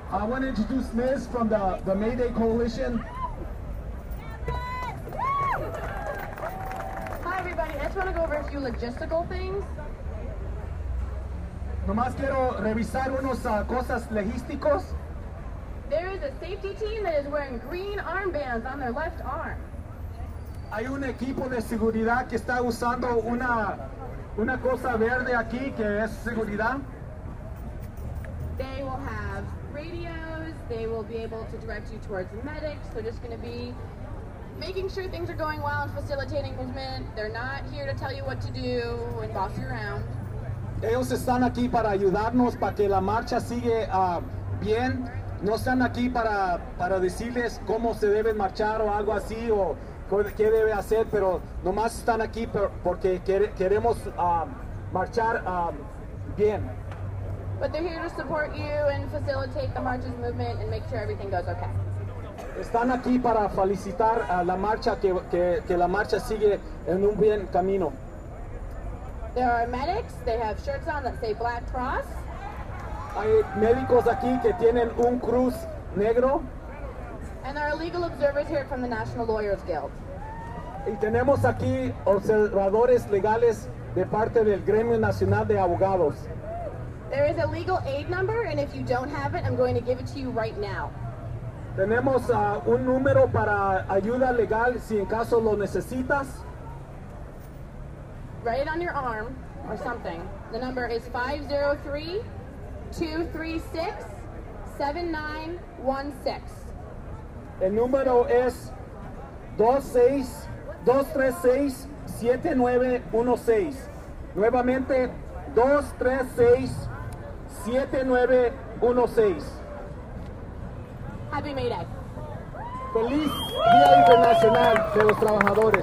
I want to introduce Miz from the Mayday Coalition. Hi everybody, I just want to go over a few logistical things. Nomás quiero revisar unos cosas logísticos. There is a safety team that is wearing green armbands on their left arm. Hay un equipo de seguridad que está usando una cosa verde aquí que es seguridad. They will have radios, they will be able to direct you towards the medics. They're just going to be making sure things are going well and facilitating movement. They're not here to tell you what to do and boss you around. Ellos están aquí para ayudarnos, para que la marcha siga bien. No están aquí para decirles cómo se debe marchar o algo así o qué debe hacer, pero nomás están aquí porque queremos marchar bien. But they're here to support you and facilitate the march's movement and make sure everything goes okay. Están aquí para felicitar a la marcha, que la marcha sigue en un buen camino. There are medics, they have shirts on that say Black Cross. Hay médicos aquí que tienen un cruz negro. And there are legal observers here from the National Lawyers Guild. Y tenemos aquí observadores legales de parte del Gremio Nacional de Abogados. There is a legal aid number, and if you don't have it, I'm going to give it to you right now. Tenemos un número para ayuda legal si en caso lo necesitas. Write it on your arm or something. The number is 503-236-7916. El número es 236-7916. Nuevamente, 236-7916. Happy May Day. Feliz Día Internacional de los Trabajadores.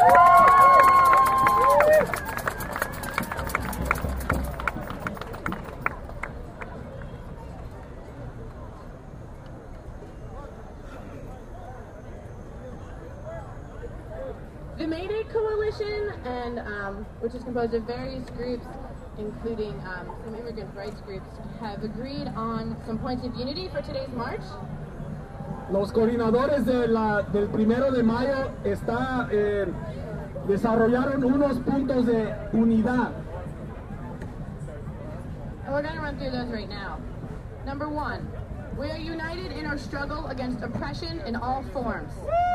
The Mayday Coalition, and which is composed of various groups, including some immigrant rights groups, have agreed on some points of unity for today's march. Los coordinadores del 1 de mayo desarrollaron unos puntos de unidad. And we're going to run through those right now. Number 1, we are united in our struggle against oppression in all forms.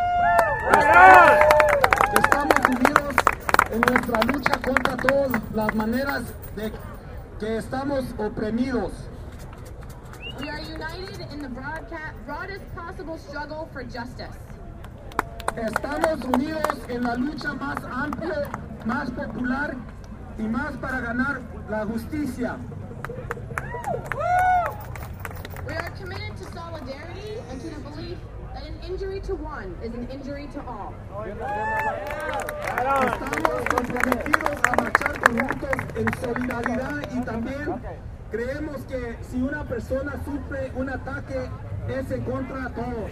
Estamos unidos en nuestra lucha contra todas las maneras de que estamos oprimidos. We are united in the broadest possible struggle for justice. Estamos unidos en la lucha más amplia, más popular y más para ganar la justicia. We are committed to solidarity and to the belief that an injury to one is an injury to all. Estamos comprometidos a marchar juntos en solidaridad y también creemos que si una persona sufre un ataque es en contra de todos.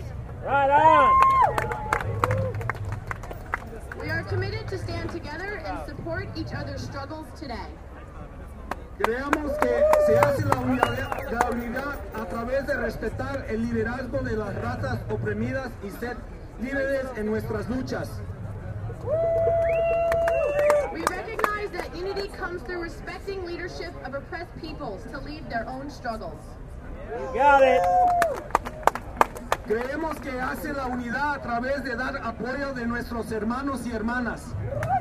We are committed to stand together and support each other's struggles today. Creemos que se hace la unidad a través de respetar el liderazgo de las razas oprimidas y ser líderes en nuestras luchas. We recognize that unity comes through respecting leadership of oppressed peoples to lead their own struggles. You got it. Creemos que hace la unidad a través de dar apoyo de nuestros hermanos y hermanas.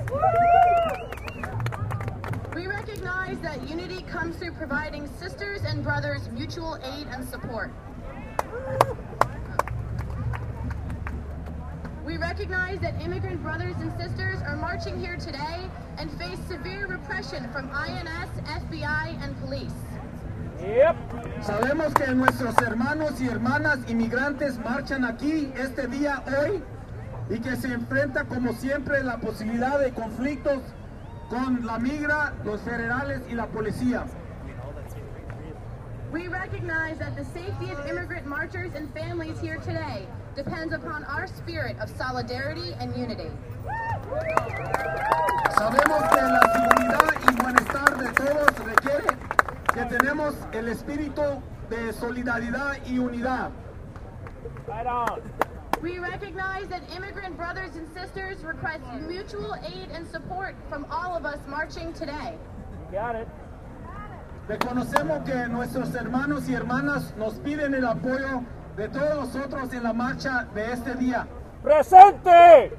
We recognize that unity comes through providing sisters and brothers mutual aid and support. We recognize that immigrant brothers and sisters are marching here today and face severe repression from INS, FBI, and police. Yep. Sabemos que nuestros hermanos y hermanas inmigrantes marchan aquí este día hoy y que se enfrenta como siempre la posibilidad de conflictos con la migra, los federales y la policía. We recognize that the safety of immigrant marchers and families here today depends upon our spirit of solidarity and unity. Sabemos que la seguridad y bienestar de todos requiere que tenemos el espíritu de solidaridad y unidad. Right on. We recognize that immigrant brothers and sisters request mutual aid and support from all of us marching today. You got it. Reconocemos que nuestros hermanos y hermanas nos piden el apoyo de todos nosotros en la marcha de este día. ¡Presente!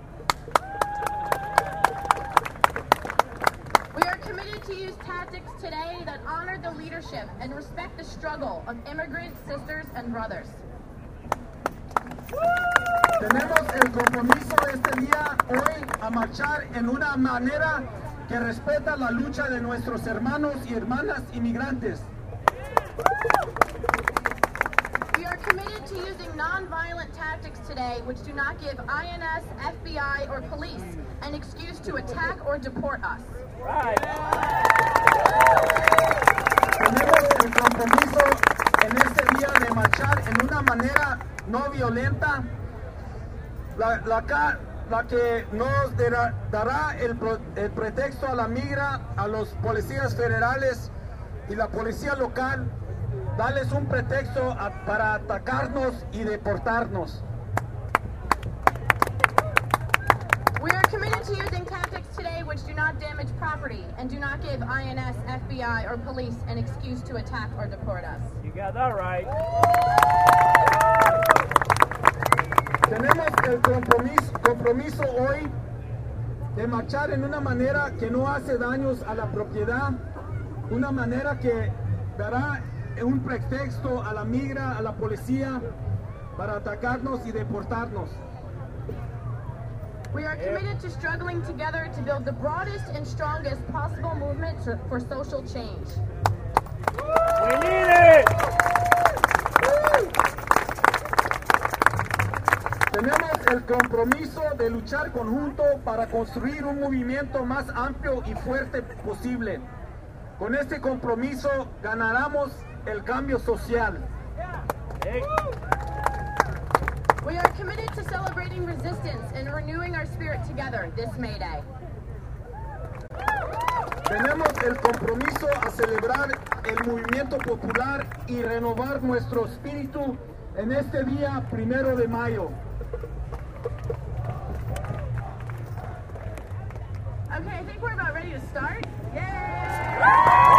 We are committed to use tactics today that honor the leadership and respect the struggle of immigrant sisters and brothers. Tenemos el compromiso este día hoy a marchar en una manera que respeta la lucha de nuestros hermanos y hermanas inmigrantes. We are committed to using non-violent tactics today which do not give INS, FBI, or police an excuse to attack or deport us. Right. Tenemos el compromiso en este día de marchar en una manera no violenta, la que nos dará el pretexto a la migra, a los policías federales y la policía local, darles un pretexto para atacarnos y deportarnos. We are committed to using tactics today which do not damage property and do not give INS, FBI, or police an excuse to attack or deport us. You got that right. Tenemos el compromiso hoy de marchar en una manera que no hace daños a la propiedad, una manera que dará un pretexto a la migra, a la policía, para atacarnos y deportarnos. We are committed to struggling together to build the broadest and strongest possible movement for social change. We need it. Tenemos el compromiso de luchar conjunto para construir un movimiento más amplio y fuerte posible. Con este compromiso ganaremos el cambio social. Hey. We are committed to celebrating resistance and renewing our spirit together this May Day. Tenemos el compromiso a celebrar el movimiento popular y renovar nuestro espíritu en este día 1 de mayo. Okay, I think we're about ready to start. Yay!